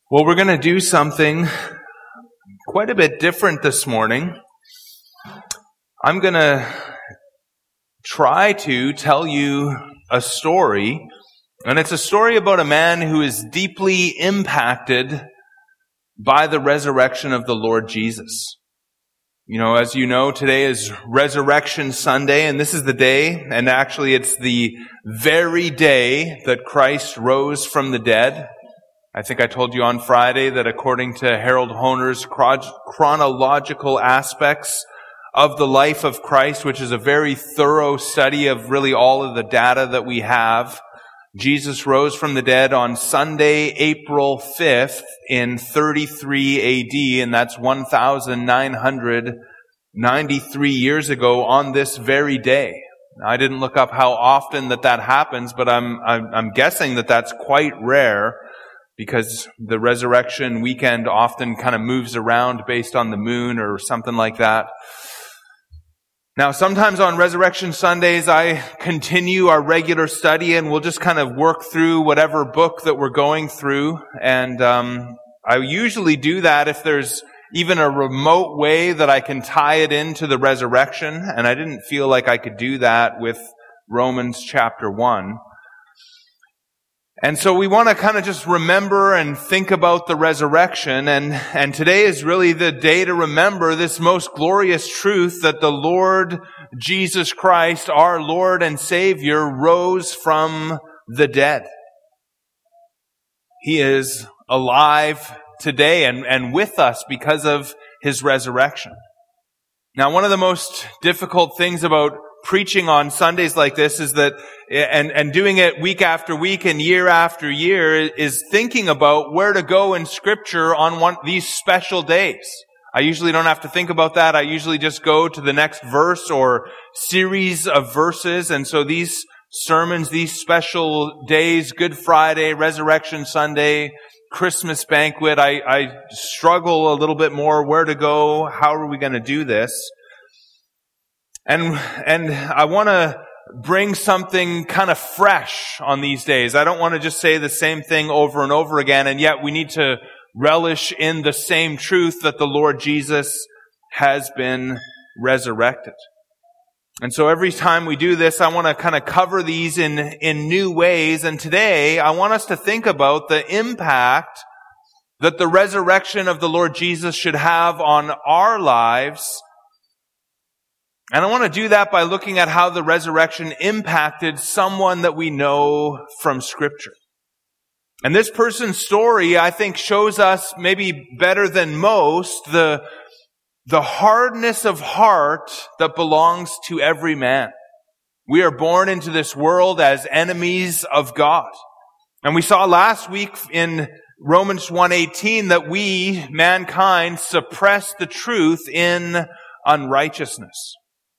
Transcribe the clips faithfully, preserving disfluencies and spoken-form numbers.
Well, we're going to do something quite a bit different this morning. I'm going to try to tell you a story, and it's a story about a man who is deeply impacted by the resurrection of the Lord Jesus. You know, as you know, today is Resurrection Sunday, and this is the day, and actually it's the very day that Christ rose from the dead. I think I told you on Friday that according to Harold Honer's chronological aspects of the life of Christ, which is a very thorough study of really all of the data that we have, Jesus rose from the dead on Sunday, April fifth in thirty-three A D, and that's one thousand nine hundred ninety-three years ago on this very day. Now, I didn't look up how often that that happens, but I'm, I'm, I'm guessing that that's quite rare, because the resurrection weekend often kind of moves around based on the moon or something like that. Now, sometimes on Resurrection Sundays, I continue our regular study and we'll just kind of work through whatever book that we're going through. And um, I usually do that if there's even a remote way that I can tie it into the resurrection. And I didn't feel like I could do that with Romans chapter one. And so we want to kind of just remember and think about the resurrection. And, and today is really the day to remember this most glorious truth that the Lord Jesus Christ, our Lord and Savior, rose from the dead. He is alive today and, and with us because of His resurrection. Now, one of the most difficult things about preaching on Sundays like this is that, and, and doing it week after week and year after year, is thinking about where to go in Scripture on one, these special days. I usually don't have to think about that. I usually just go to the next verse or series of verses. And so these sermons, these special days, Good Friday, Resurrection Sunday, Christmas banquet, I, I struggle a little bit more where to go. How are we going to do this? And, and I want to bring something kind of fresh on these days. I don't want to just say the same thing over and over again, and yet we need to relish in the same truth that the Lord Jesus has been resurrected. And so every time we do this, I want to kind of cover these in, in new ways. And today, I want us to think about the impact that the resurrection of the Lord Jesus should have on our lives. And I want to do that by looking at how the resurrection impacted someone that we know from Scripture. And this person's story, I think, shows us maybe better than most the, the hardness of heart that belongs to every man. We are born into this world as enemies of God. And we saw last week in Romans one eighteen that we, mankind, suppress the truth in unrighteousness.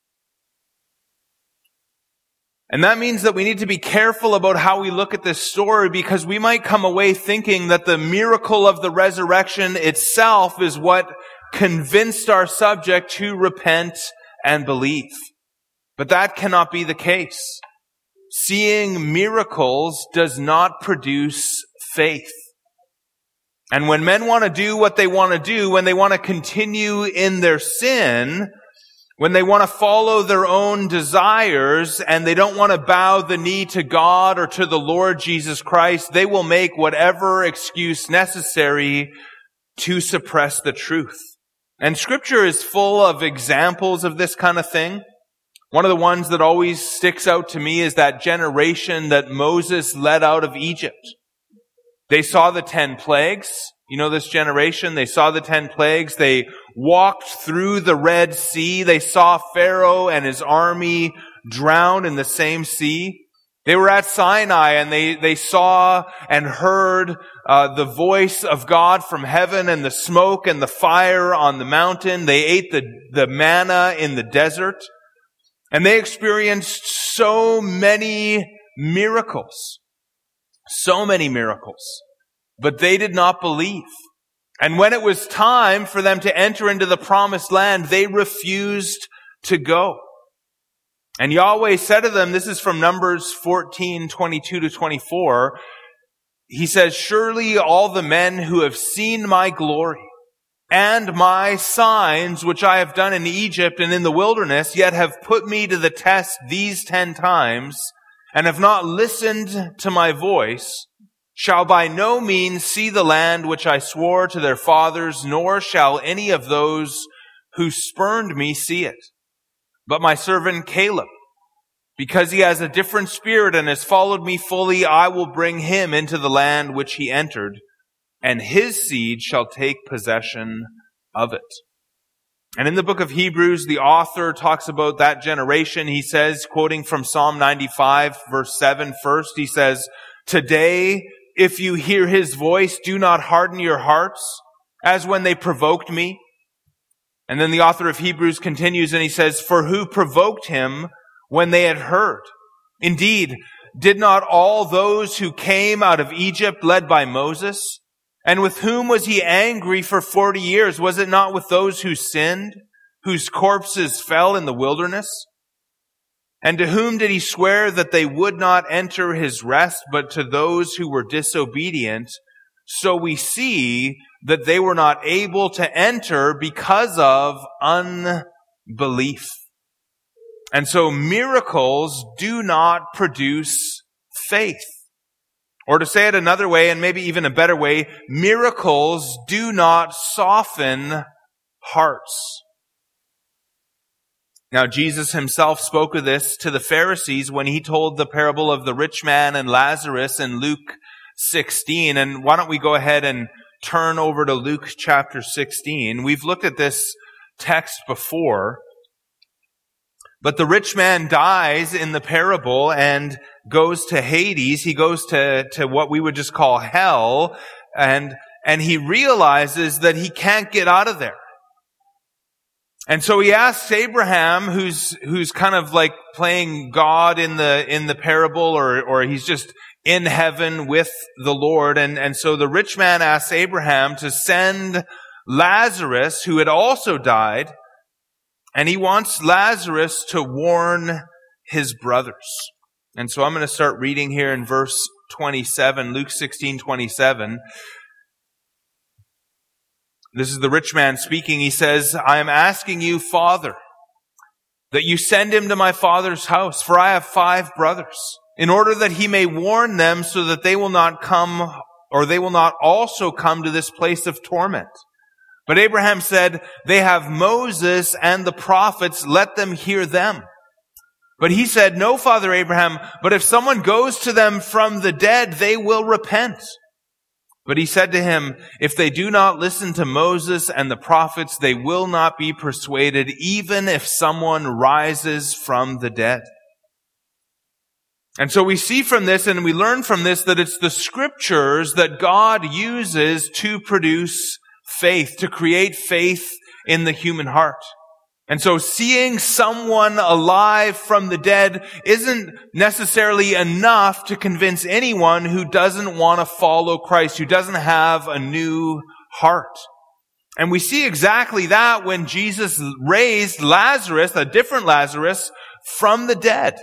And that means that we need to be careful about how we look at this story, because we might come away thinking that the miracle of the resurrection itself is what convinced our subject to repent and believe. But that cannot be the case. Seeing miracles does not produce faith. And when men want to do what they want to do, when they want to continue in their sin, when they want to follow their own desires and they don't want to bow the knee to God or to the Lord Jesus Christ, they will make whatever excuse necessary to suppress the truth. And Scripture is full of examples of this kind of thing. One of the ones that always sticks out to me is that generation that Moses led out of Egypt. They saw the ten plagues. You know this generation? They saw the ten plagues. They walked through the Red Sea. They saw Pharaoh and his army drown in the same sea. They were at Sinai and they, they saw and heard uh, the voice of God from heaven and the smoke and the fire on the mountain. They ate the, the manna in the desert. And they experienced so many miracles. So many miracles. But they did not believe. And when it was time for them to enter into the promised land, they refused to go. And Yahweh said to them, this is from Numbers fourteen, twenty-two to twenty-four, he says, surely all the men who have seen my glory and my signs, which I have done in Egypt and in the wilderness, yet have put me to the test these ten times, and have not listened to my voice, shall by no means see the land which I swore to their fathers, nor shall any of those who spurned me see it. But my servant Caleb, because he has a different spirit and has followed me fully, I will bring him into the land which he entered, and his seed shall take possession of it. And in the book of Hebrews, the author talks about that generation. He says, quoting from Psalm ninety-five, verse seven first, he says, today, if you hear his voice, do not harden your hearts, as when they provoked me. And then the author of Hebrews continues and he says, for who provoked him when they had heard? Indeed, did not all those who came out of Egypt led by Moses? And with whom was he angry for forty years? Was it not with those who sinned, whose corpses fell in the wilderness? And to whom did he swear that they would not enter his rest, but to those who were disobedient? So we see that they were not able to enter because of unbelief. And so miracles do not produce faith. Or to say it another way, and maybe even a better way, miracles do not soften hearts. Now, Jesus himself spoke of this to the Pharisees when he told the parable of the rich man and Lazarus in Luke sixteen. And why don't we go ahead and turn over to Luke chapter sixteen. We've looked at this text before. But the rich man dies in the parable and goes to Hades. He goes to, to what we would just call hell. And, and he realizes that he can't get out of there. And so he asks Abraham, who's, who's kind of like playing God in the, in the parable, or, or he's just in heaven with the Lord. And, and so the rich man asks Abraham to send Lazarus, who had also died, and he wants Lazarus to warn his brothers. And so I'm going to start reading here in verse twenty-seven, Luke sixteen twenty-seven. This is the rich man speaking. He says, I am asking you, Father, that you send him to my father's house, for I have five brothers, in order that he may warn them so that they will not come, or they will not also come to this place of torment. But Abraham said, they have Moses and the prophets, let them hear them. But he said, no, Father Abraham, but if someone goes to them from the dead, they will repent. But he said to him, if they do not listen to Moses and the prophets, they will not be persuaded, even if someone rises from the dead. And so we see from this, and we learn from this, that it's the scriptures that God uses to produce faith, to create faith in the human heart. And so seeing someone alive from the dead isn't necessarily enough to convince anyone who doesn't want to follow Christ, who doesn't have a new heart. And we see exactly that when Jesus raised Lazarus, a different Lazarus, from the dead.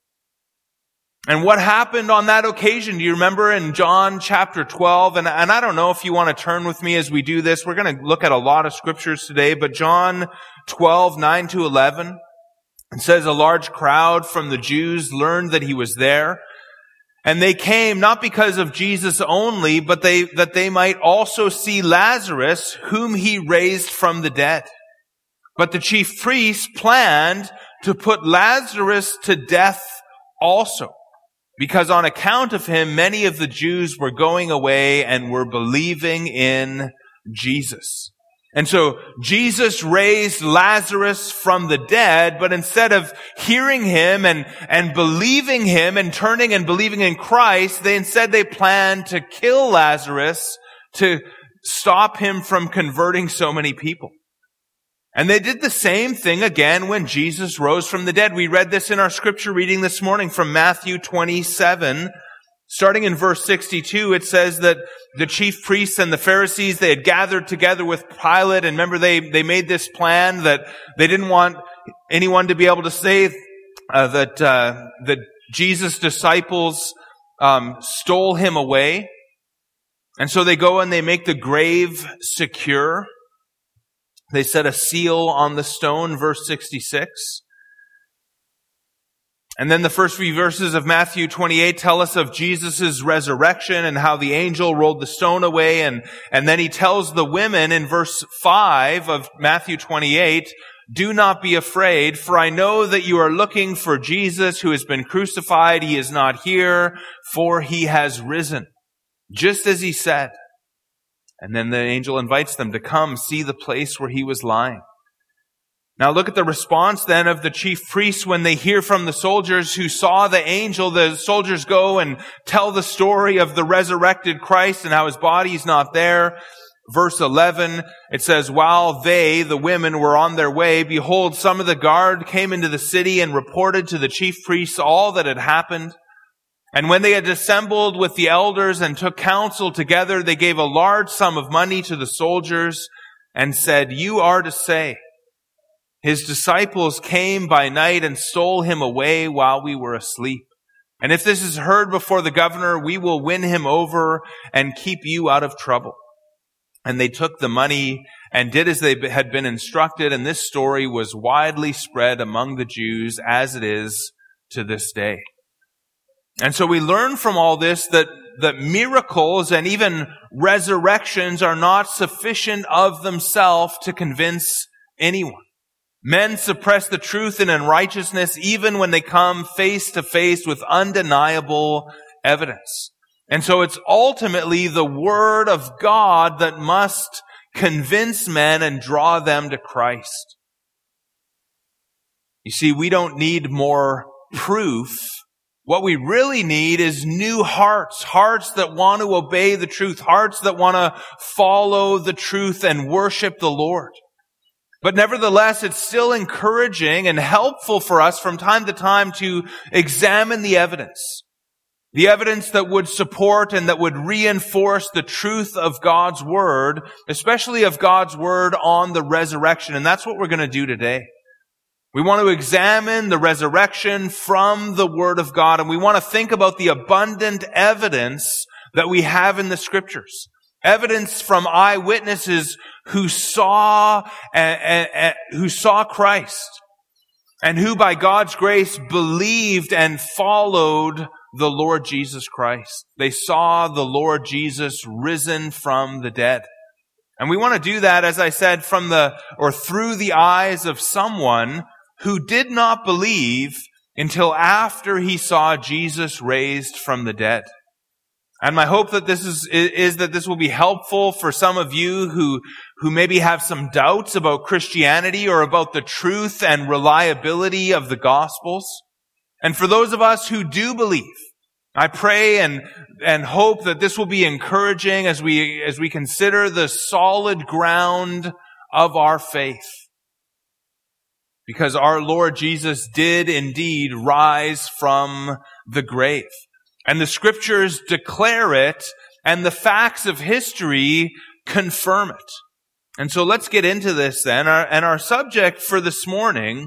And what happened on that occasion? Do you remember in John chapter twelve? And, and I don't know if you want to turn with me as we do this. We're going to look at a lot of scriptures today, but John twelve, nine to eleven, it says, a large crowd from the Jews learned that he was there. And they came not because of Jesus only, but they, that they might also see Lazarus, whom he raised from the dead. But the chief priests planned to put Lazarus to death also, because on account of him, many of the Jews were going away and were believing in Jesus. And so Jesus raised Lazarus from the dead, but instead of hearing him and, and believing him and turning and believing in Christ, they instead they planned to kill Lazarus to stop him from converting so many people. And they did the same thing again when Jesus rose from the dead. We read this in our scripture reading this morning from Matthew twenty-seven. Starting in verse sixty-two, it says that the chief priests and the Pharisees, they had gathered together with Pilate. And remember, they, they made this plan that they didn't want anyone to be able to say uh, that, uh, that Jesus' disciples um, stole him away. And so they go and they make the grave secure. They set a seal on the stone, verse sixty-six. And then the first few verses of Matthew twenty-eight tell us of Jesus' resurrection and how the angel rolled the stone away. And, and then he tells the women in verse five of Matthew twenty-eight, "Do not be afraid, for I know that you are looking for Jesus who has been crucified. He is not here, for he has risen, just as he said." And then the angel invites them to come see the place where he was lying. Now look at the response then of the chief priests when they hear from the soldiers who saw the angel. The soldiers go and tell the story of the resurrected Christ and how his body is not there. Verse eleven, it says, "While they, the women, were on their way, behold, some of the guard came into the city and reported to the chief priests all that had happened. And when they had assembled with the elders and took counsel together, they gave a large sum of money to the soldiers and said, 'You are to say, his disciples came by night and stole him away while we were asleep. And if this is heard before the governor, we will win him over and keep you out of trouble.' And they took the money and did as they had been instructed. And this story was widely spread among the Jews as it is to this day." And so we learn from all this that, that miracles and even resurrections are not sufficient of themselves to convince anyone. Men suppress the truth and unrighteousness even when they come face to face with undeniable evidence. And so it's ultimately the Word of God that must convince men and draw them to Christ. You see, we don't need more proof. What we really need is new hearts, hearts that want to obey the truth, hearts that want to follow the truth and worship the Lord. But nevertheless, it's still encouraging and helpful for us from time to time to examine the evidence. The evidence that would support and that would reinforce the truth of God's Word, especially of God's Word on the resurrection. And that's what we're going to do today. We want to examine the resurrection from the Word of God, and we want to think about the abundant evidence that we have in the Scriptures. Evidence from eyewitnesses who saw uh, uh, who saw Christ and who by God's grace believed and followed the Lord Jesus Christ. They saw the Lord Jesus risen from the dead. And we want to do that, as I said, from the or through the eyes of someone who did not believe until after he saw Jesus raised from the dead. And my hope that this is, is that this will be helpful for some of you who, who maybe have some doubts about Christianity or about the truth and reliability of the Gospels. And for those of us who do believe, I pray and, and hope that this will be encouraging as we, as we consider the solid ground of our faith. Because our Lord Jesus did indeed rise from the grave. And the Scriptures declare it, and the facts of history confirm it. And so let's get into this then. Our, and our subject for this morning,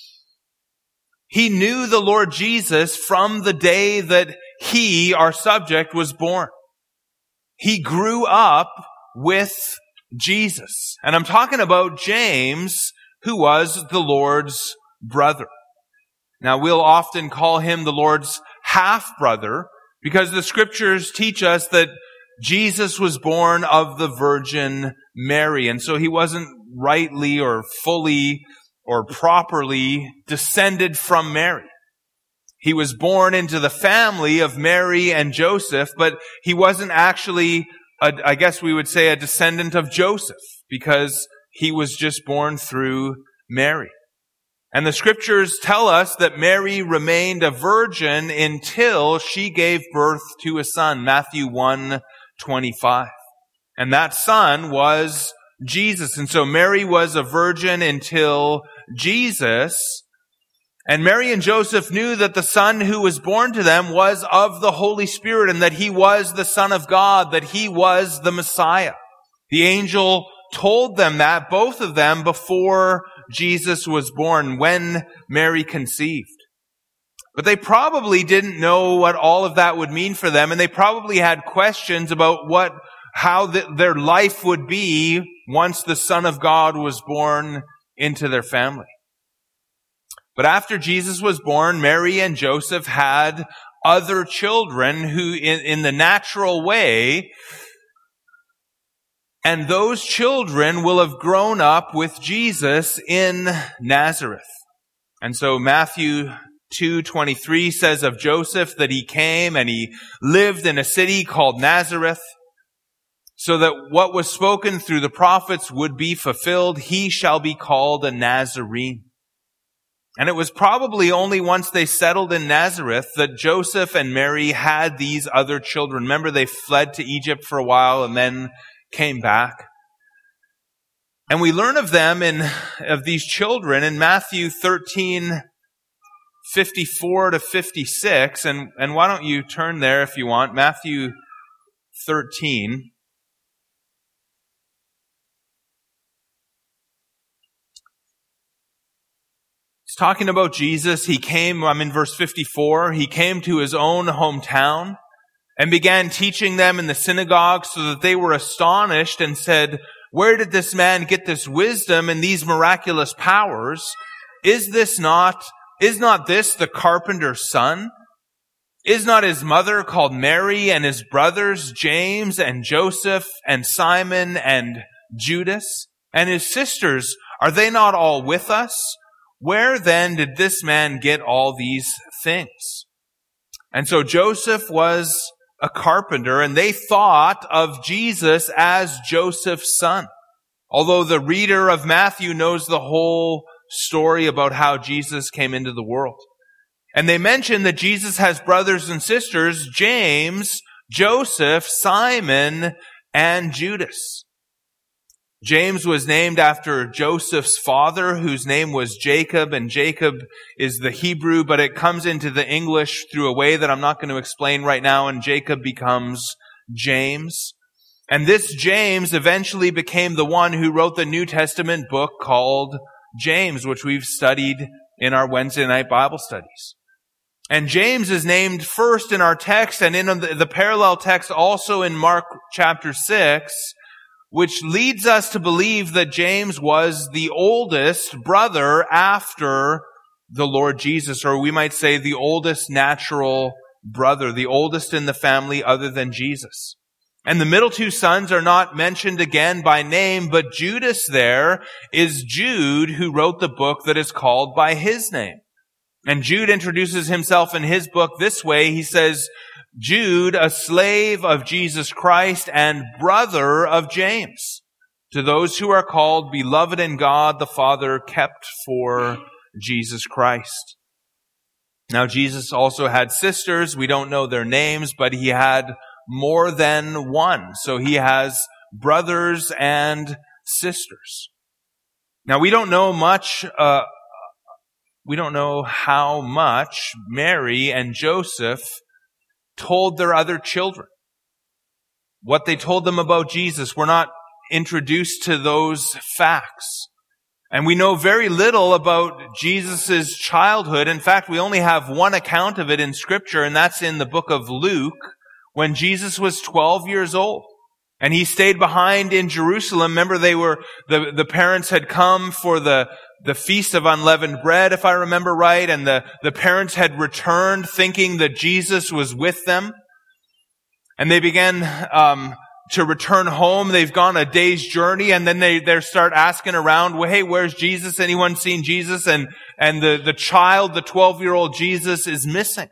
he knew the Lord Jesus from the day that he, our subject, was born. He grew up with Jesus. And I'm talking about James, who was the Lord's brother. Now, we'll often call him the Lord's half-brother because the Scriptures teach us that Jesus was born of the Virgin Mary. And so he wasn't rightly or fully or properly descended from Mary. He was born into the family of Mary and Joseph, but he wasn't actually, a, I guess we would say, a descendant of Joseph because he was just born through Mary. And the Scriptures tell us that Mary remained a virgin until she gave birth to a son, Matthew one twenty-five. And that son was Jesus. And so Mary was a virgin until Jesus. And Mary and Joseph knew that the son who was born to them was of the Holy Spirit and that he was the Son of God, that he was the Messiah. The angel told them that, both of them, before Jesus was born, when Mary conceived. But they probably didn't know what all of that would mean for them, and they probably had questions about what, how the, their life would be once the Son of God was born into their family. But after Jesus was born, Mary and Joseph had other children who, in, in the natural way, and those children will have grown up with Jesus in Nazareth. And so Matthew two twenty-three says of Joseph that he came and he lived in a city called Nazareth, so that what was spoken through the prophets would be fulfilled. He shall be called a Nazarene. And it was probably only once they settled in Nazareth that Joseph and Mary had these other children. Remember, they fled to Egypt for a while and then came back. And we learn of them in, of these children in Matthew thirteen, fifty-four to fifty-six. And, and why don't you turn there if you want? Matthew thirteen. It's talking about Jesus. He came, I'm in verse fifty-four, he came to his own hometown and began teaching them in the synagogue, so that they were astonished and said, "Where did this man get this wisdom and these miraculous powers? Is this not, is not this the carpenter's son? Is not his mother called Mary, and his brothers James and Joseph and Simon and Judas? And his sisters, are they not all with us? Where then did this man get all these things?" And so Joseph was a carpenter, and they thought of Jesus as Joseph's son. Although the reader of Matthew knows the whole story about how Jesus came into the world. And they mention that Jesus has brothers and sisters, James, Joseph, Simon, and Judas. James was named after Joseph's father, whose name was Jacob, and Jacob is the Hebrew, but it comes into the English through a way that I'm not going to explain right now, and Jacob becomes James. And this James eventually became the one who wrote the New Testament book called James, which we've studied in our Wednesday night Bible studies. And James is named first in our text, and in the, the parallel text also in Mark chapter six, which leads us to believe that James was the oldest brother after the Lord Jesus, or we might say the oldest natural brother, the oldest in the family other than Jesus. And the middle two sons are not mentioned again by name, but Judas there is Jude, who wrote the book that is called by his name. And Jude introduces himself in his book this way. He says, "Jude, a slave of Jesus Christ and brother of James, to those who are called, beloved in God the Father, kept for Jesus Christ." Now, Jesus also had sisters. We don't know their names, but he had more than one. So he has brothers and sisters. Now, we don't know much, uh, we don't know how much Mary and Joseph told their other children. What they told them about Jesus, we're not introduced to those facts. And we know very little about Jesus' childhood. In fact, we only have one account of it in Scripture, and that's in the book of Luke, when Jesus was twelve years old. And he stayed behind in Jerusalem. Remember, they were, the, the parents had come for the, the Feast of Unleavened Bread, if I remember right, and the, the parents had returned thinking that Jesus was with them. And they began um, to return home. They've gone a day's journey, and then they, they start asking around, well, hey, where's Jesus? Anyone seen Jesus? And, and the, the child, the twelve-year-old Jesus, is missing.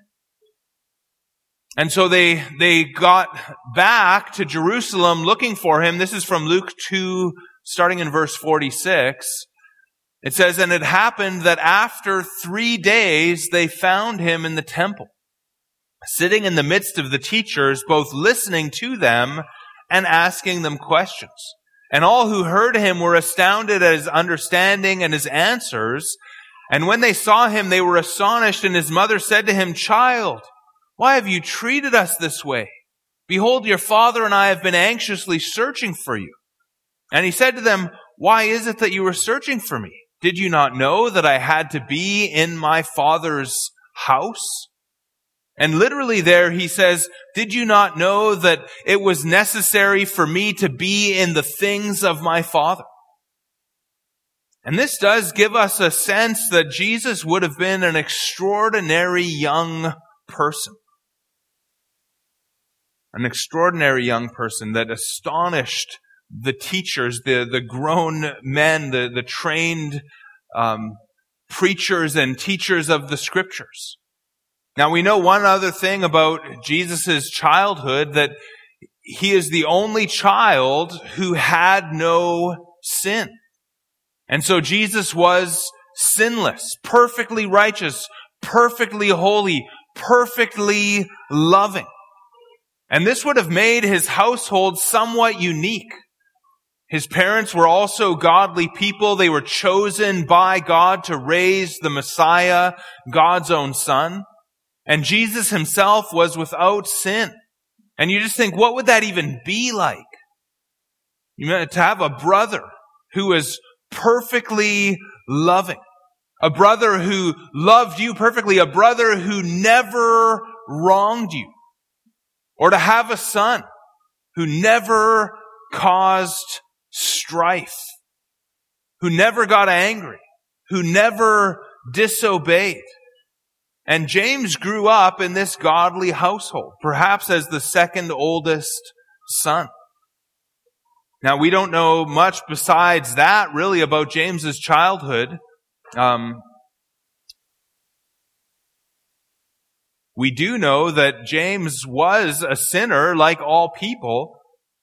And so they, they got back to Jerusalem looking for him. This is from Luke two, starting in verse forty-six. It says, "And it happened that after three days they found him in the temple, sitting in the midst of the teachers, both listening to them and asking them questions. And all who heard him were astounded at his understanding and his answers. And when they saw him, they were astonished. And his mother said to him, 'Child, why have you treated us this way? Behold, your father and I have been anxiously searching for you.' And he said to them, 'Why is it that you were searching for me? Did you not know that I had to be in my father's house?' And literally there he says, did you not know that it was necessary for me to be in the things of my Father? And this does give us a sense that Jesus would have been an extraordinary young person. An extraordinary young person that astonished the teachers, the, the grown men, the, the trained um, preachers and teachers of the Scriptures. Now we know one other thing about Jesus' childhood, that he is the only child who had no sin. And so Jesus was sinless, perfectly righteous, perfectly holy, perfectly loving. And this would have made his household somewhat unique. His parents were also godly people. They were chosen by God to raise the Messiah, God's own Son. And Jesus himself was without sin. And you just think, what would that even be like? You know, to have a brother who was perfectly loving. A brother who loved you perfectly. A brother who never wronged you. Or to have a son who never caused strife. Who never got angry. Who never disobeyed. And James grew up in this godly household, perhaps as the second oldest son. Now, we don't know much besides that, really, about James's childhood. Um, we do know that James was a sinner like all people.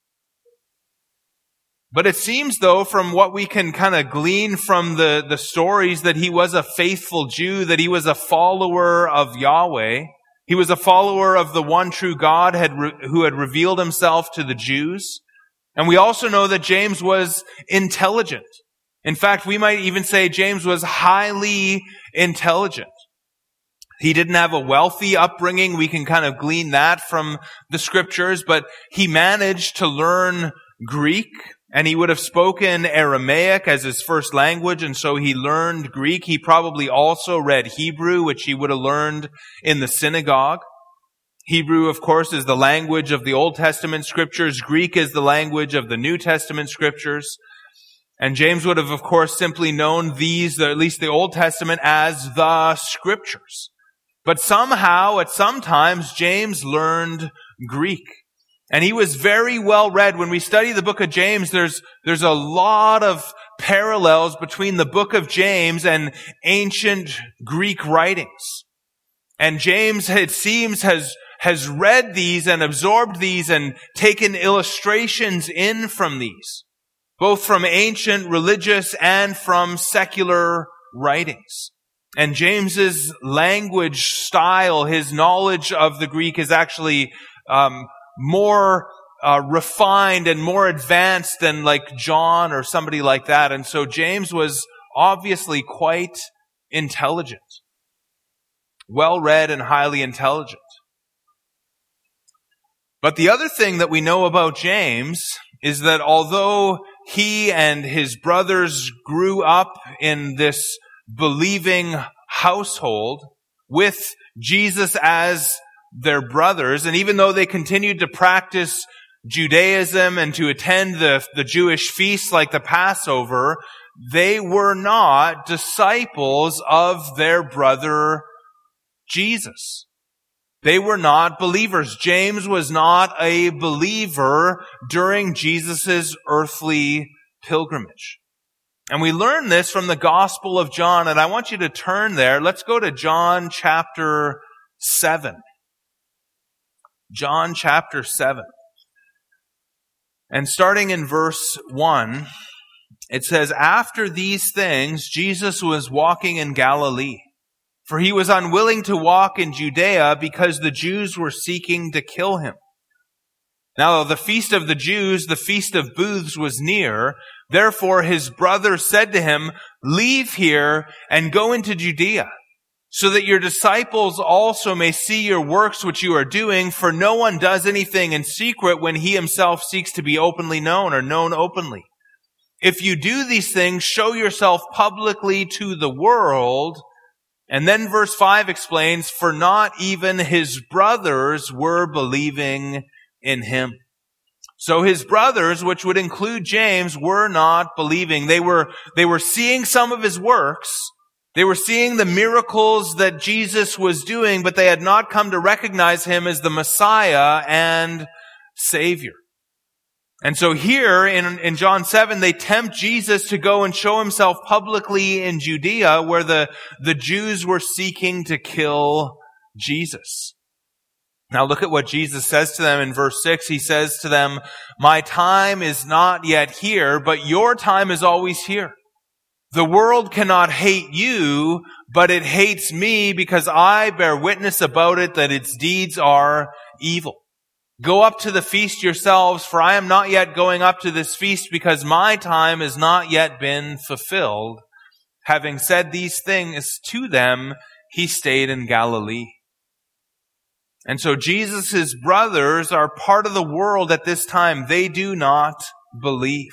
But it seems, though, from what we can kind of glean from the, the stories, that he was a faithful Jew, that he was a follower of Yahweh. He was a follower of the one true God had re- who had revealed himself to the Jews. And we also know that James was intelligent. In fact, we might even say James was highly intelligent. He didn't have a wealthy upbringing. We can kind of glean that from the Scriptures, but he managed to learn Greek, and he would have spoken Aramaic as his first language, and so he learned Greek. He probably also read Hebrew, which he would have learned in the synagogue. Hebrew, of course, is the language of the Old Testament Scriptures. Greek is the language of the New Testament Scriptures. And James would have, of course, simply known these, or at least the Old Testament, as the Scriptures. But somehow, at some times, James learned Greek. And he was very well read. When we study the book of James, there's, there's a lot of parallels between the book of James and ancient Greek writings. And James, it seems, has, has read these and absorbed these and taken illustrations in from these, both from ancient religious and from secular writings. And James's language style, his knowledge of the Greek is actually um, more uh, refined and more advanced than like John or somebody like that. And so James was obviously quite intelligent, well-read and highly intelligent. But the other thing that we know about James is that although he and his brothers grew up in this believing household with Jesus as their brothers, and even though they continued to practice Judaism and to attend the, the Jewish feasts like the Passover, they were not disciples of their brother Jesus. They were not believers. James was not a believer during Jesus' earthly pilgrimage. And we learn this from the Gospel of John, and I want you to turn there. Let's go to John chapter seven. John chapter seven. And starting in verse one, it says, "After these things, Jesus was walking in Galilee, for he was unwilling to walk in Judea because the Jews were seeking to kill him. Now the feast of the Jews, the feast of booths, was near. Therefore his brothers said to him, 'Leave here and go into Judea, so that your disciples also may see your works which you are doing, for no one does anything in secret when he himself seeks to be openly known or known openly. If you do these things, show yourself publicly to the world.' And then verse five explains, for not even his brothers were believing in him. So his brothers, which would include James, were not believing. They were, they were seeing some of his works. They were seeing the miracles that Jesus was doing, but they had not come to recognize him as the Messiah and Savior. And so here in, in John seven, they tempt Jesus to go and show himself publicly in Judea, where the, the Jews were seeking to kill Jesus. Now look at what Jesus says to them in verse six. He says to them, my time is not yet here, but your time is always here. The world cannot hate you, but it hates me because I bear witness about it that its deeds are evil. Go up to the feast yourselves, for I am not yet going up to this feast because my time has not yet been fulfilled. Having said these things to them, he stayed in Galilee. And so Jesus' brothers are part of the world at this time. They do not believe.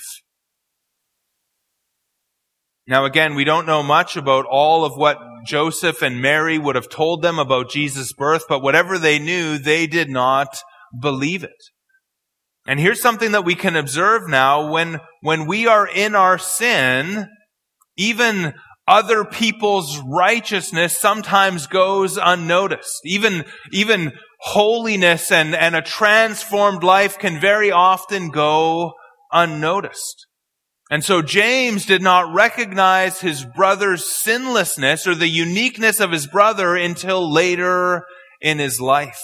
Now again, we don't know much about all of what Joseph and Mary would have told them about Jesus' birth, but whatever they knew, they did not believe it. And here's something that we can observe now. When, when we are in our sin, even other people's righteousness sometimes goes unnoticed. Even, even holiness and, and a transformed life can very often go unnoticed. And so James did not recognize his brother's sinlessness or the uniqueness of his brother until later in his life.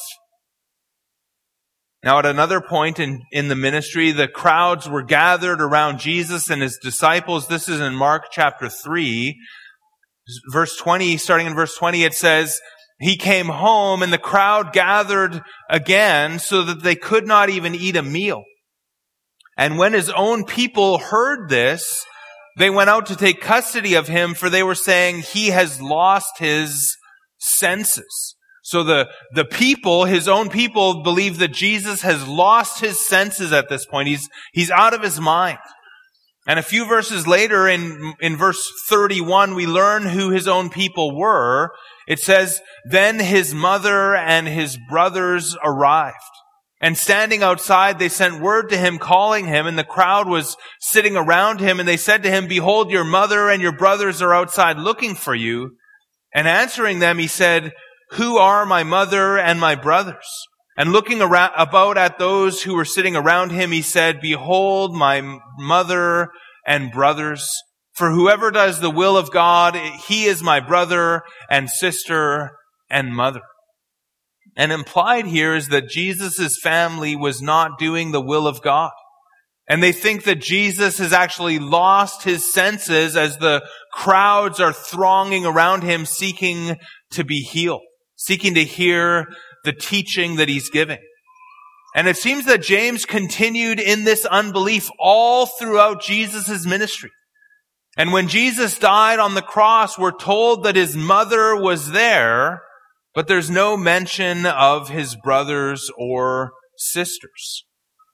Now at another point in, in the ministry, the crowds were gathered around Jesus and his disciples. This is in Mark chapter three, verse twenty, starting in verse twenty, it says, he came home and the crowd gathered again so that they could not even eat a meal. And when his own people heard this, they went out to take custody of him, for they were saying, he has lost his senses. So the, the people, his own people, believe that Jesus has lost his senses at this point. He's, he's out of his mind. And a few verses later, in, in verse thirty-one, we learn who his own people were. It says, then his mother and his brothers arrived. And standing outside, they sent word to him, calling him, and the crowd was sitting around him, and they said to him, behold, your mother and your brothers are outside looking for you. And answering them, he said, who are my mother and my brothers? And looking around, about at those who were sitting around him, he said, behold, my mother and brothers. For whoever does the will of God, he is my brother and sister and mother. And implied here is that Jesus' family was not doing the will of God. And they think that Jesus has actually lost his senses as the crowds are thronging around him seeking to be healed, seeking to hear the teaching that he's giving. And it seems that James continued in this unbelief all throughout Jesus' ministry. And when Jesus died on the cross, we're told that his mother was there, but there's no mention of his brothers or sisters.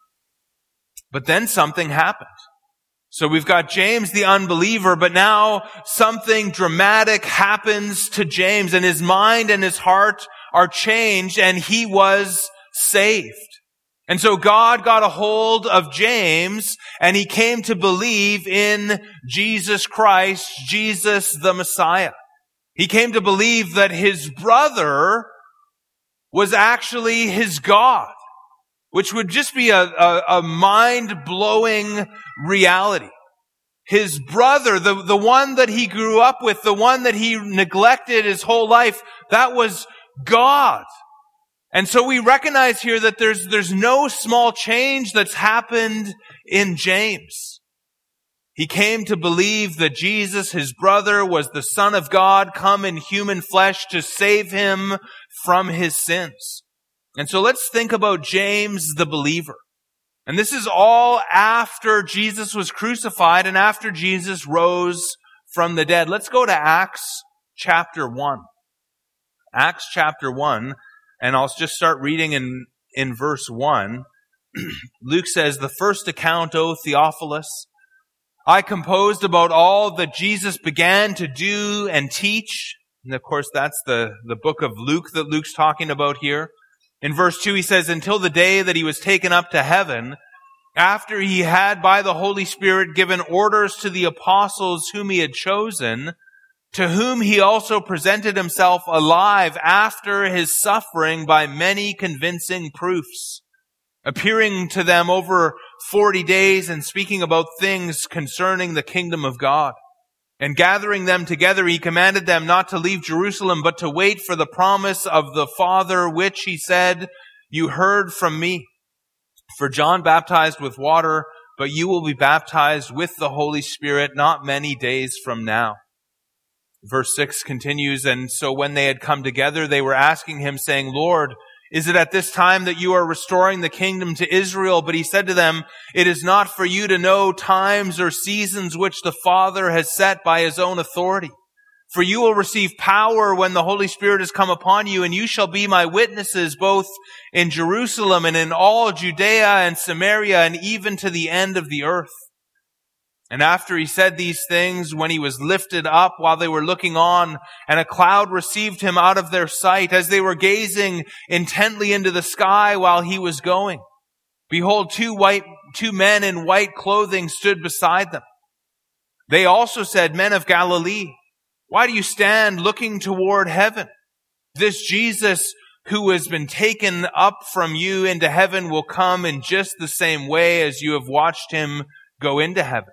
But then something happened. So we've got James the unbeliever, but now something dramatic happens to James, and his mind and his heart are changed, and he was saved. And so God got a hold of James, and he came to believe in Jesus Christ, Jesus the Messiah. He came to believe that his brother was actually his God, which would just be a, a, a mind-blowing reality. His brother, the, the one that he grew up with, the one that he neglected his whole life, that was God. And so we recognize here that there's, there's no small change that's happened in James. He came to believe that Jesus, his brother, was the Son of God, come in human flesh to save him from his sins. And so let's think about James the believer. And this is all after Jesus was crucified and after Jesus rose from the dead. Let's go to Acts chapter one. Acts chapter one, and I'll just start reading in, in verse one. Luke says, the first account, O Theophilus, I composed about all that Jesus began to do and teach, And of course, that's the, the book of Luke that Luke's talking about here. In verse two, he says, until the day that he was taken up to heaven, after he had by the Holy Spirit given orders to the apostles whom he had chosen, to whom he also presented himself alive after his suffering by many convincing proofs, appearing to them over forty days and speaking about things concerning the kingdom of God. And gathering them together, he commanded them not to leave Jerusalem, but to wait for the promise of the Father, which he said, you heard from me. For John baptized with water, but you will be baptized with the Holy Spirit not many days from now. Verse six continues, and so when they had come together, they were asking him, saying, Lord, is it at this time that you are restoring the kingdom to Israel? But he said to them, it is not for you to know times or seasons which the Father has set by his own authority. For you will receive power when the Holy Spirit has come upon you, and you shall be my witnesses both in Jerusalem and in all Judea and Samaria and even to the end of the earth. And after he said these things, when he was lifted up while they were looking on, and a cloud received him out of their sight as they were gazing intently into the sky while he was going, behold, two white, two men in white clothing stood beside them. They also said, Men of Galilee, why do you stand looking toward heaven? This Jesus who has been taken up from you into heaven will come in just the same way as you have watched him go into heaven.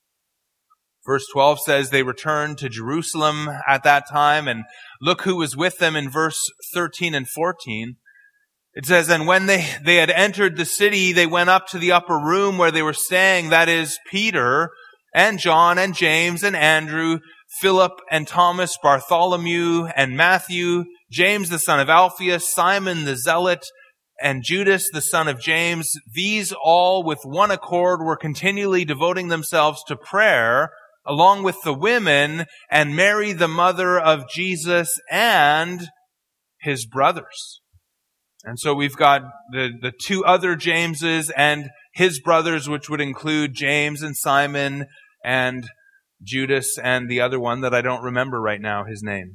Verse twelve says they returned to Jerusalem at that time, and look who was with them in verse thirteen and fourteen. It says, and when they, they had entered the city, they went up to the upper room where they were staying, that is, Peter and John and James and Andrew, Philip and Thomas, Bartholomew and Matthew, James the son of Alphaeus, Simon the Zealot, and Judas the son of James. These all with one accord were continually devoting themselves to prayer, along with the women and Mary, the mother of Jesus, and his brothers. And so we've got the, the two other Jameses and his brothers, which would include James and Simon and Judas and the other one that I don't remember right now, his name.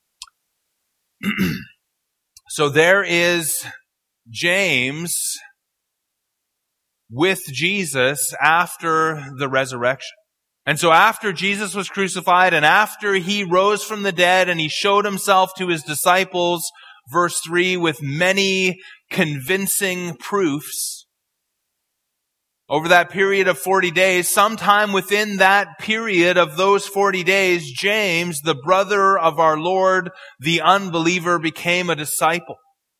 So there is James with Jesus after the resurrection. And so after Jesus was crucified and after he rose from the dead and he showed himself to his disciples, verse three, with many convincing proofs, over that period of forty days, sometime within that period of those forty days, James, the brother of our Lord, the unbeliever, became a disciple.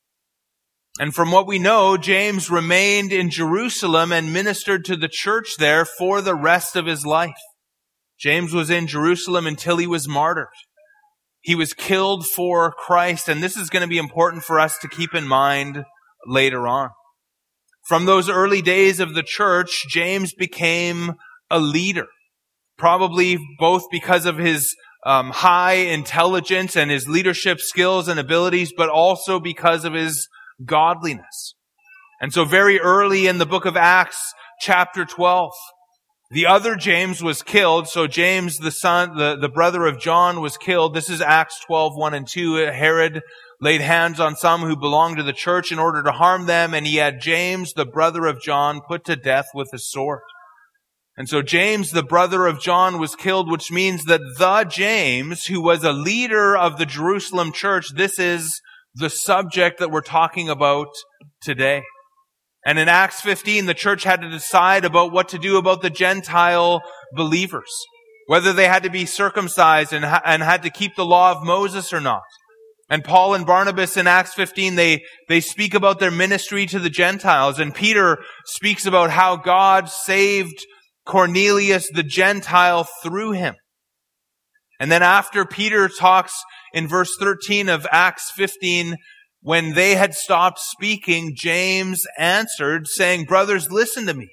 And from what we know, James remained in Jerusalem and ministered to the church there for the rest of his life. James was in Jerusalem until he was martyred. He was killed for Christ, and this is going to be important for us to keep in mind later on. From those early days of the church, James became a leader, probably both because of his um, high intelligence and his leadership skills and abilities, but also because of his godliness. And so very early in the book of Acts, chapter twelve, the other James was killed. So James, the son, the, the brother of John, was killed. This is Acts twelve, one and two. Herod laid hands on some who belonged to the church in order to harm them, and he had James, the brother of John, put to death with a sword. And so James, the brother of John, was killed, which means that the James, who was a leader of the Jerusalem church, this is the subject that we're talking about today. And in Acts fifteen, the church had to decide about what to do about the Gentile believers, whether they had to be circumcised and, ha- and had to keep the law of Moses or not. And Paul and Barnabas in Acts fifteen, they, they speak about their ministry to the Gentiles. And Peter speaks about how God saved Cornelius the Gentile through him. And then after Peter talks in verse thirteen of Acts fifteen, when they had stopped speaking, James answered, saying, brothers, listen to me.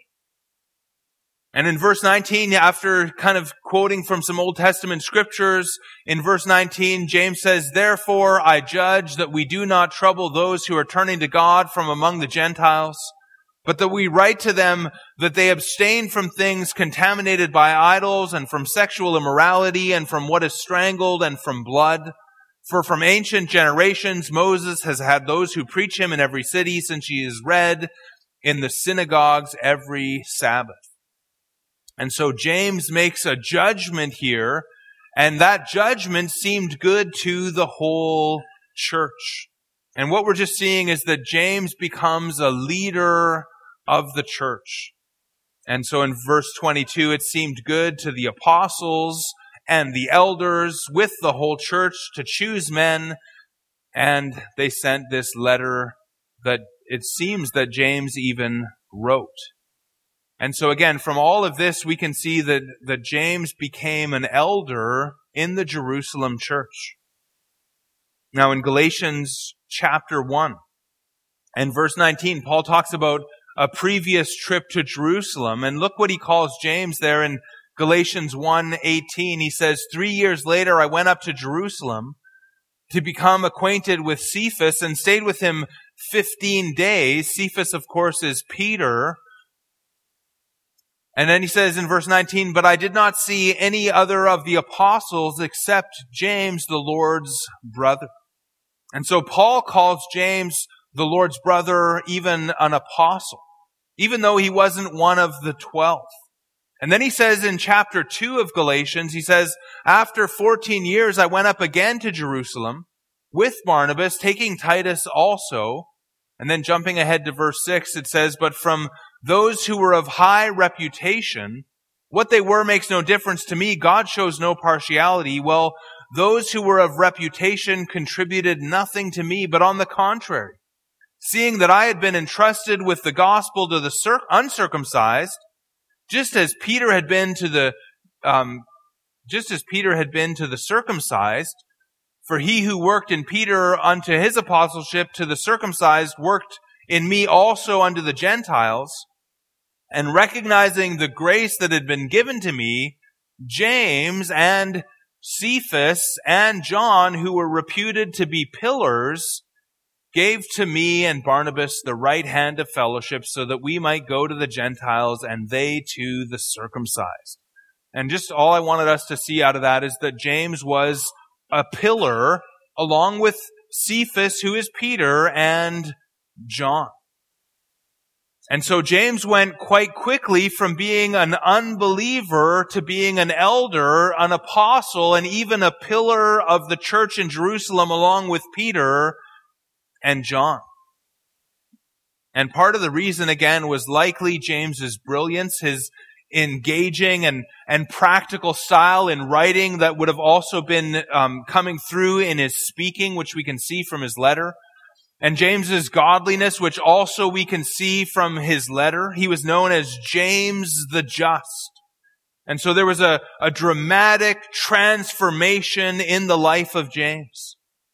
And in verse nineteen, after kind of quoting from some Old Testament scriptures, in verse nineteen, James says, therefore I judge that we do not trouble those who are turning to God from among the Gentiles, but that we write to them that they abstain from things contaminated by idols and from sexual immorality and from what is strangled and from blood. For from ancient generations, Moses has had those who preach him in every city, since he is read in the synagogues every Sabbath. And so James makes a judgment here, and that judgment seemed good to the whole church. And what we're just seeing is that James becomes a leader of the church. And so in verse twenty-two, it seemed good to the apostles and the elders with the whole church to choose men, and they sent this letter that it seems that James even wrote. And so again, from all of this, we can see that, that James became an elder in the Jerusalem church. Now in Galatians chapter one and verse nineteen, Paul talks about a previous trip to Jerusalem. And look what he calls James there in Galatians one eighteen. He says, three years later, I went up to Jerusalem to become acquainted with Cephas and stayed with him fifteen days. Cephas, of course, is Peter. And then he says in verse nineteen, but I did not see any other of the apostles except James, the Lord's brother. And so Paul calls James the Lord's brother, even an apostle, even though he wasn't one of the twelve. And then he says in chapter two of Galatians, he says, after fourteen years, I went up again to Jerusalem with Barnabas, taking Titus also. And then jumping ahead to verse six, it says, but from those who were of high reputation, what they were makes no difference to me. God shows no partiality. Well, those who were of reputation contributed nothing to me, but on the contrary, seeing that I had been entrusted with the gospel to the cir- uncircumcised, just as Peter had been to the, um, just as Peter had been to the circumcised, for he who worked in Peter unto his apostleship to the circumcised worked in me also unto the Gentiles. And recognizing the grace that had been given to me, James and Cephas and John, who were reputed to be pillars, gave to me and Barnabas the right hand of fellowship so that we might go to the Gentiles and they to the circumcised. And just all I wanted us to see out of that is that James was a pillar along with Cephas, who is Peter, and John. And so James went quite quickly from being an unbeliever to being an elder, an apostle, and even a pillar of the church in Jerusalem along with Peter and John. And part of the reason, again, was likely James's brilliance, his engaging and, and practical style in writing that would have also been um, coming through in his speaking, which we can see from his letter. And James's godliness, which also we can see from his letter. He was known as James the Just. And so there was a, a dramatic transformation in the life of James.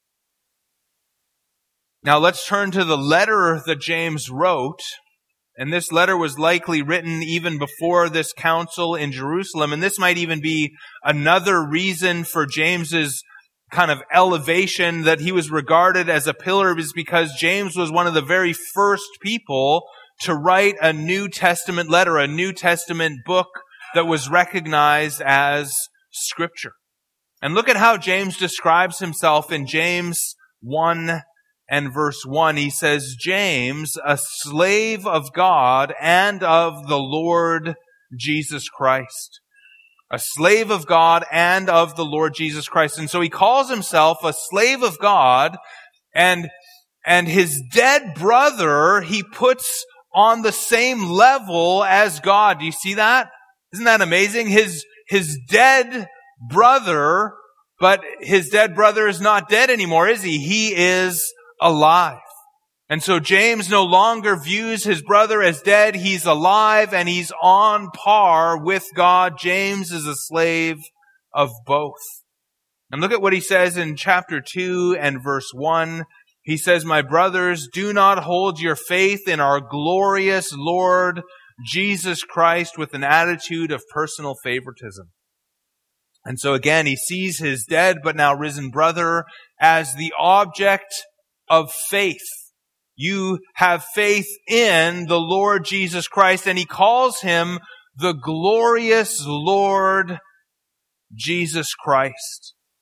Now let's turn to the letter that James wrote. And this letter was likely written even before this council in Jerusalem. And this might even be another reason for James's kind of elevation, that he was regarded as a pillar, is because James was one of the very first people to write a New Testament letter, a New Testament book that was recognized as Scripture. And look at how James describes himself in James one and verse one. He says, James, a slave of God and of the Lord Jesus Christ. A slave of God and of the Lord Jesus Christ. And so he calls himself a slave of God, and, and his dead brother he puts on the same level as God. Do you see that? Isn't that amazing? His, his dead brother, but his dead brother is not dead anymore, is he? He is alive. And so James no longer views his brother as dead. He's alive and he's on par with God. James is a slave of both. And look at what he says in chapter two and verse one. He says, my brothers, do not hold your faith in our glorious Lord Jesus Christ with an attitude of personal favoritism. And so again, he sees his dead but now risen brother as the object of faith. You have faith in the Lord Jesus Christ, and he calls him the glorious Lord Jesus Christ.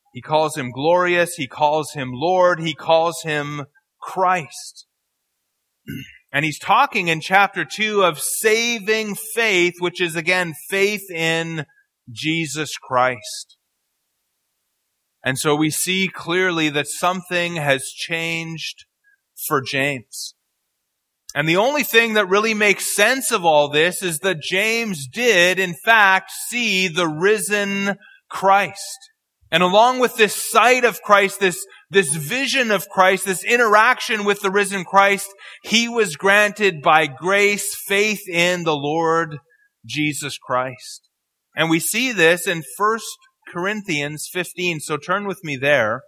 He calls him glorious. He calls him Lord. He calls him Christ. And he's talking in chapter two of saving faith, which is again faith in Jesus Christ. And so we see clearly that something has changed for James. And the only thing that really makes sense of all this is that James did, in fact, see the risen Christ. And along with this sight of Christ, this, this vision of Christ, this interaction with the risen Christ, he was granted by grace faith in the Lord Jesus Christ. And we see this in First Corinthians fifteen. So turn with me there.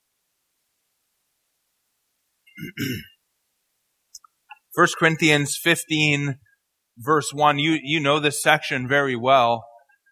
First Corinthians fifteen, verse one. You, you know this section very well.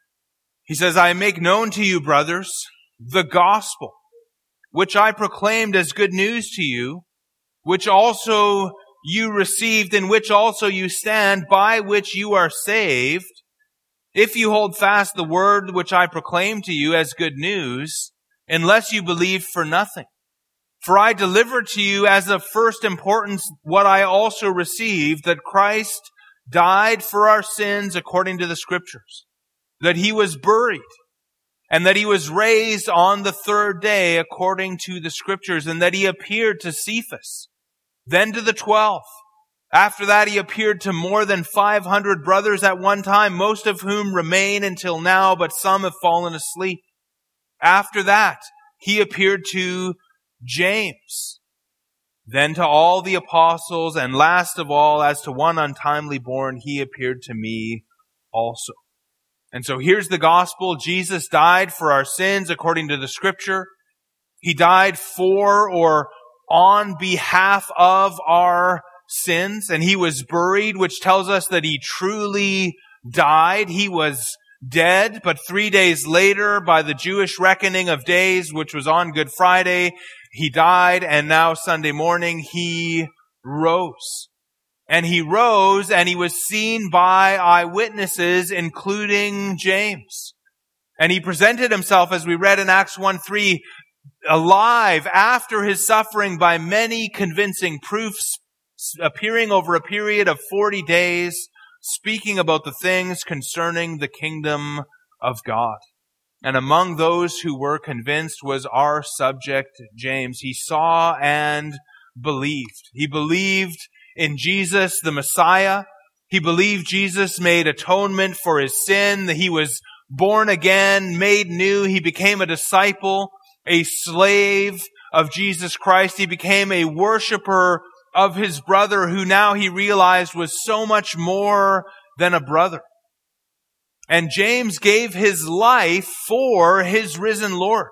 He says, I make known to you, brothers, the gospel, which I proclaimed as good news to you, which also you received, in which also you stand, by which you are saved, if you hold fast the word which I proclaimed to you as good news, unless you believe for nothing. For I delivered to you as of first importance what I also received, that Christ died for our sins according to the Scriptures, that he was buried, and that he was raised on the third day according to the Scriptures, and that he appeared to Cephas, then to the twelve. After that he appeared to more than five hundred brothers at one time, most of whom remain until now, but some have fallen asleep. After that he appeared to James, then to all the apostles, and last of all, as to one untimely born, he appeared to me also. And so here's the gospel. Jesus died for our sins according to the Scripture. He died for or on behalf of our sins, and he was buried, which tells us that he truly died. He was dead, but three days later, by the Jewish reckoning of days, which was on Good Friday, he died, and now Sunday morning he rose. And he rose, and he was seen by eyewitnesses, including James. And he presented himself, as we read in Acts one three, alive after his suffering by many convincing proofs, appearing over a period of forty days, speaking about the things concerning the kingdom of God. And among those who were convinced was our subject, James. He saw and believed. He believed in Jesus, the Messiah. He believed Jesus made atonement for his sin, that he was born again, made new. He became a disciple, a slave of Jesus Christ. He became a worshiper of his brother, who now he realized was so much more than a brother. And James gave his life for his risen Lord.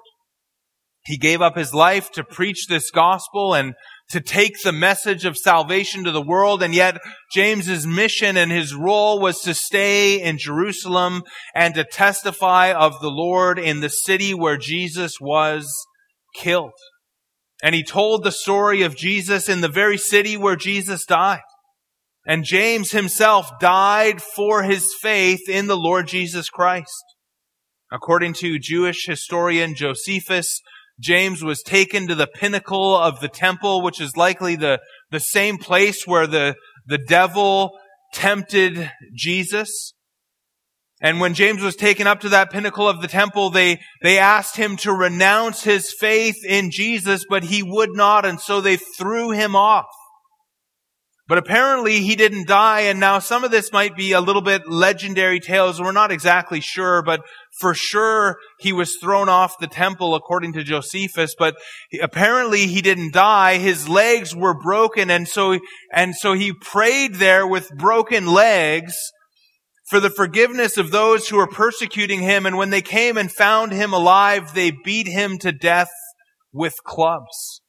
He gave up his life to preach this gospel and to take the message of salvation to the world. And yet James's mission and his role was to stay in Jerusalem and to testify of the Lord in the city where Jesus was killed. And he told the story of Jesus in the very city where Jesus died. And James himself died for his faith in the Lord Jesus Christ. According to Jewish historian Josephus, James was taken to the pinnacle of the temple, which is likely the, the same place where the, the devil tempted Jesus. And when James was taken up to that pinnacle of the temple, they, they asked him to renounce his faith in Jesus, but he would not, and so they threw him off. But apparently he didn't die, and now some of this might be a little bit legendary tales. We're not exactly sure, but for sure he was thrown off the temple according to Josephus, but apparently he didn't die. His legs were broken, and so, and so he prayed there with broken legs for the forgiveness of those who were persecuting him. And when they came and found him alive, they beat him to death with clubs.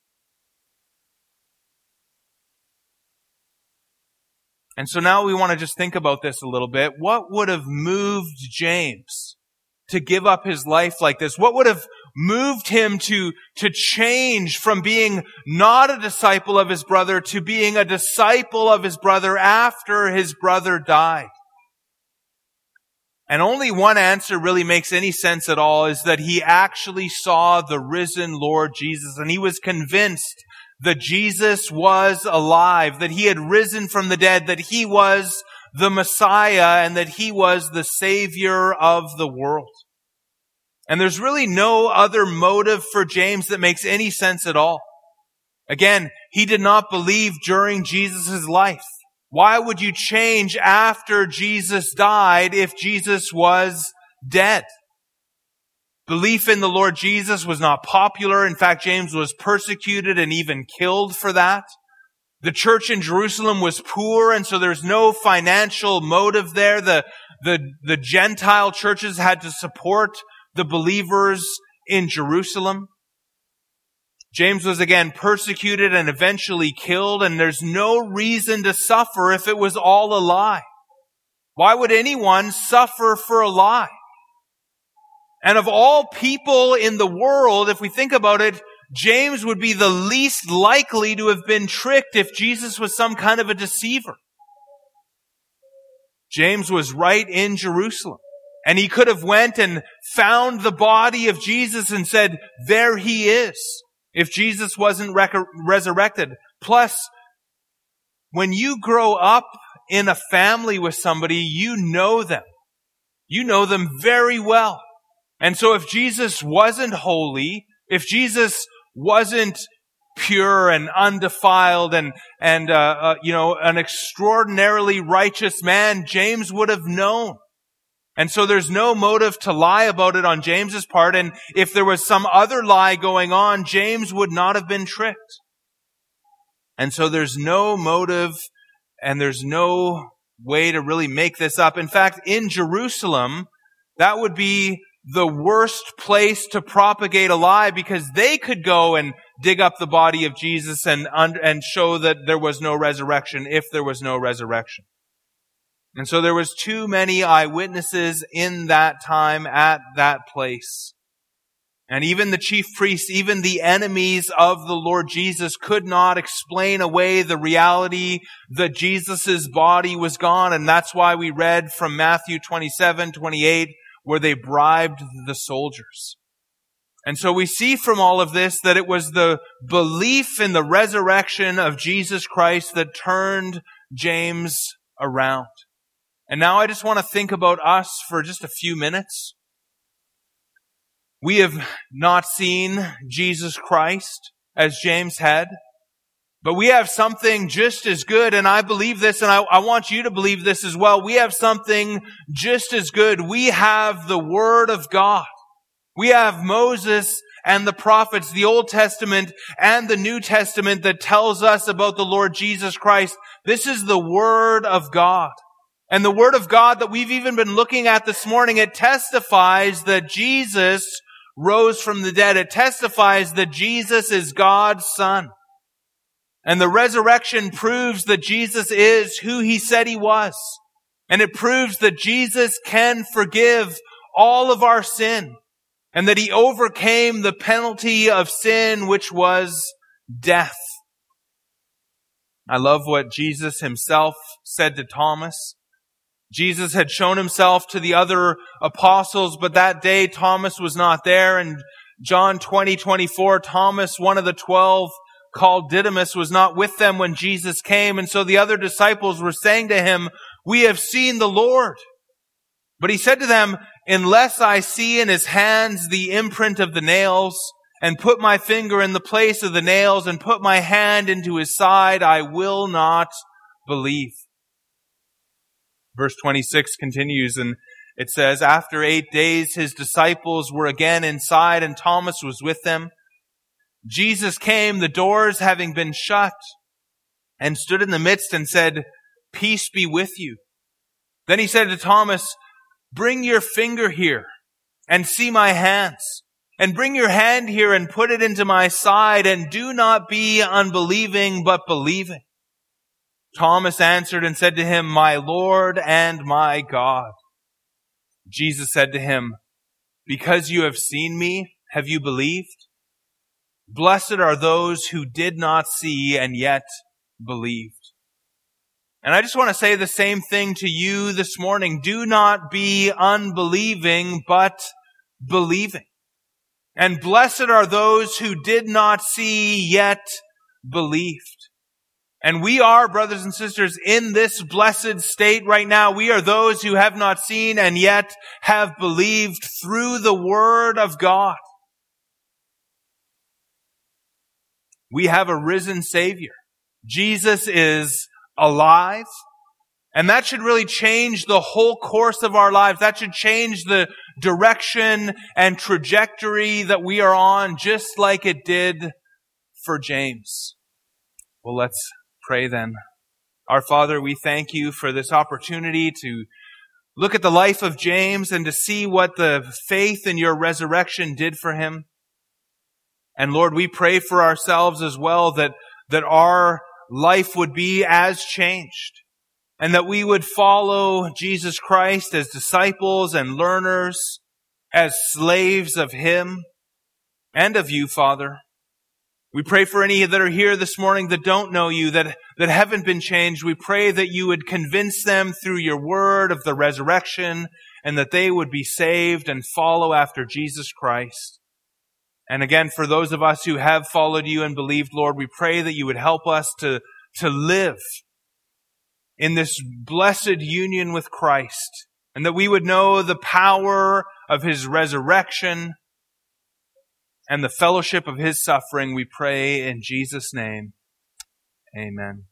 And so now we want to just think about this a little bit. What would have moved James to give up his life like this? What would have moved him to, to change from being not a disciple of his brother to being a disciple of his brother after his brother died? And only one answer really makes any sense at all, is that he actually saw the risen Lord Jesus, and he was convinced that Jesus was alive, that he had risen from the dead, that he was the Messiah, and that he was the Savior of the world. And there's really no other motive for James that makes any sense at all. Again, he did not believe during Jesus' life. Why would you change after Jesus died if Jesus was dead? Belief in the Lord Jesus was not popular. In fact, James was persecuted and even killed for that. The church in Jerusalem was poor, and so there's no financial motive there. The, the, the Gentile churches had to support the believers in Jerusalem. James was again persecuted and eventually killed, and there's no reason to suffer if it was all a lie. Why would anyone suffer for a lie? And of all people in the world, if we think about it, James would be the least likely to have been tricked if Jesus was some kind of a deceiver. James was right in Jerusalem, and he could have went and found the body of Jesus and said, there he is, if Jesus wasn't rec- resurrected. Plus, when you grow up in a family with somebody, you know them. You know them very well. And so if Jesus wasn't holy, if Jesus wasn't pure and undefiled and, and uh, uh, you know, an extraordinarily righteous man, James would have known. And so there's no motive to lie about it on James's part. And if there was some other lie going on, James would not have been tricked. And so there's no motive and there's no way to really make this up. In fact, in Jerusalem, that would be the worst place to propagate a lie, because they could go and dig up the body of Jesus and, and show that there was no resurrection if there was no resurrection. And so there was too many eyewitnesses in that time at that place. And even the chief priests, even the enemies of the Lord Jesus, could not explain away the reality that Jesus' body was gone. And that's why we read from Matthew twenty-seven, twenty-eight, where they bribed the soldiers. And so we see from all of this that it was the belief in the resurrection of Jesus Christ that turned James around. And now I just want to think about us for just a few minutes. We have not seen Jesus Christ as James had, but we have something just as good, and I believe this, and I, I want you to believe this as well. We have something just as good. We have the Word of God. We have Moses and the prophets, the Old Testament and the New Testament, that tells us about the Lord Jesus Christ. This is the Word of God. And the Word of God that we've even been looking at this morning, it testifies that Jesus rose from the dead. It testifies that Jesus is God's Son. And the resurrection proves that Jesus is who He said He was. And it proves that Jesus can forgive all of our sin. And that He overcame the penalty of sin, which was death. I love what Jesus Himself said to Thomas. Jesus had shown Himself to the other apostles, but that day Thomas was not there. And John twenty, twenty-four, Thomas, one of the twelve, called Didymus, was not with them when Jesus came. And so the other disciples were saying to Him, "We have seen the Lord." But He said to them, "Unless I see in His hands the imprint of the nails, and put my finger in the place of the nails, and put my hand into His side, I will not believe." Verse twenty-six continues, and it says, "After eight days His disciples were again inside, and Thomas was with them. Jesus came, the doors having been shut, and stood in the midst and said, 'Peace be with you.' Then He said to Thomas, 'Bring your finger here and see my hands, and bring your hand here and put it into my side, and do not be unbelieving, but believing.' Thomas answered and said to Him, 'My Lord and my God.' Jesus said to him, 'Because you have seen me, have you believed? Blessed are those who did not see and yet believed.'" And I just want to say the same thing to you this morning. Do not be unbelieving, but believing. And blessed are those who did not see yet believed. And we are, brothers and sisters, in this blessed state right now. We are those who have not seen and yet have believed through the Word of God. We have a risen Savior. Jesus is alive. And that should really change the whole course of our lives. That should change the direction and trajectory that we are on, just like it did for James. Well, let's pray then. Our Father, we thank you for this opportunity to look at the life of James and to see what the faith in your resurrection did for him. And Lord, we pray for ourselves as well that, that our life would be as changed, and that we would follow Jesus Christ as disciples and learners, as slaves of Him and of you, Father. We pray for any that are here this morning that don't know you, that, that haven't been changed. We pray that you would convince them through your word of the resurrection, and that they would be saved and follow after Jesus Christ. And again, for those of us who have followed you and believed, Lord, we pray that you would help us to, to live in this blessed union with Christ, and that we would know the power of His resurrection and the fellowship of His suffering. We pray in Jesus' name. Amen.